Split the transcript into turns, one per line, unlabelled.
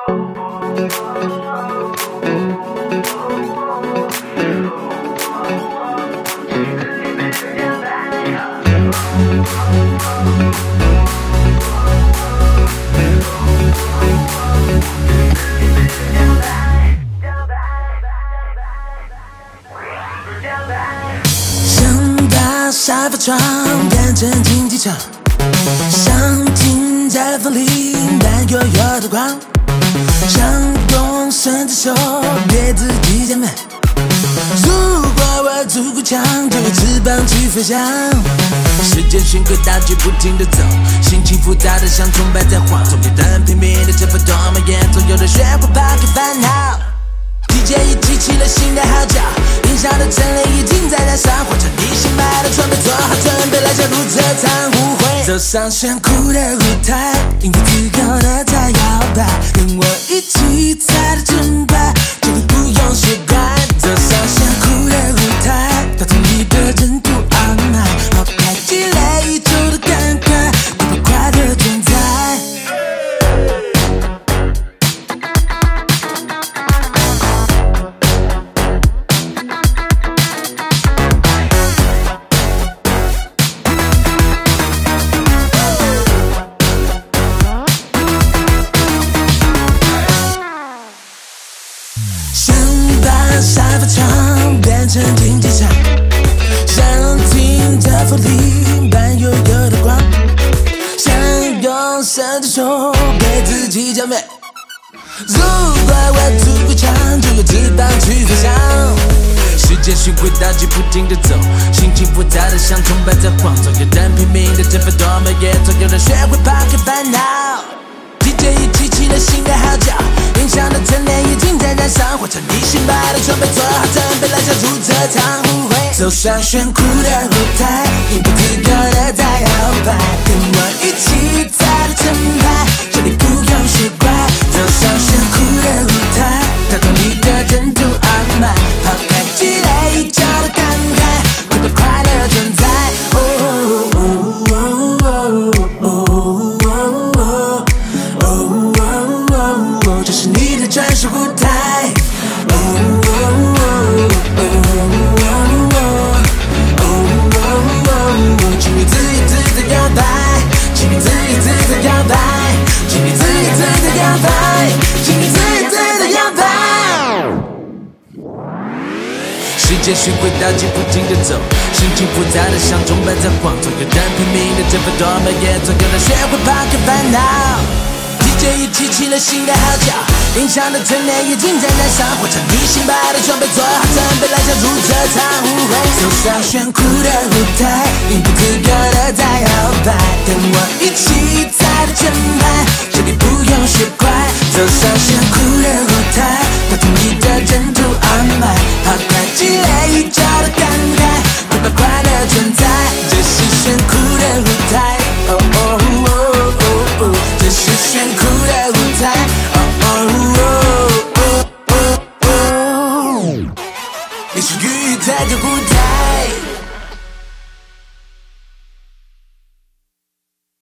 沙发床变成竞技场，想停在风里慢悠悠的光，想用伸只手给自己减肥。如果我足够强，就有翅膀去飞翔。时间循规蹈矩不停地走，心情复杂的像钟摆在晃，总有人拼命的振奋多么严重，有人学会抛开烦恼。DJ 已提起了新的号角，音响的陈列已经在燃烧，或者你新买的装备做好准备来加入这场舞会。走上炫酷的舞台，音乐自由的在摇摆，跟我一起踩着节拍，绝对不用学乖。走上炫酷的舞台，打通你的珍珠傲慢，抛开积累已久的感慨，不怕快乐存在。沙发床变成竞技场，想听着风里慢悠悠的光，想用伸只手给自己减肥。如果我足够强，就有翅膀去飞翔。时间循规蹈矩不停地走，心情复杂的像钟摆在晃，总有人拼命的振奋多么严重，有人学会抛开烦恼。DJ 已提起了新的号角，音响的陈列已经在燃烧，或者你新买的装备做好准备来加入这场舞会。走上炫酷的舞台，音符自由的在摇摆，跟我一起踩着节拍，这里不用学乖。走上炫酷的舞台，打通你的珍珠傲慢，抛开积累已久的感慨，快乐快乐存在。这是你的专属舞台。请你自由自在摇摆，请你自由自在摇摆，请你自由自在摇摆，请你自由自在摇摆。时间循规蹈矩不停地走，心情复杂的像钟摆在晃，总有人拼命的振奋多么严重，有人学会抛开烦恼。DJ 已提起了新的号角，音响的陈列已经在燃烧，或者你新买的装备做好准备来加入这场舞会。走上炫酷的舞台，音符自由的在摇摆，跟我一起踩着节拍，这里不用学乖。走上炫酷的舞台，打通你的珍珠傲慢，抛开积累已久的感慨，快乐快乐存在。这是炫酷的舞台，哦哦哦哦哦，这是炫酷的舞台，哦哦哦哦哦哦，你是鱼在这舞台。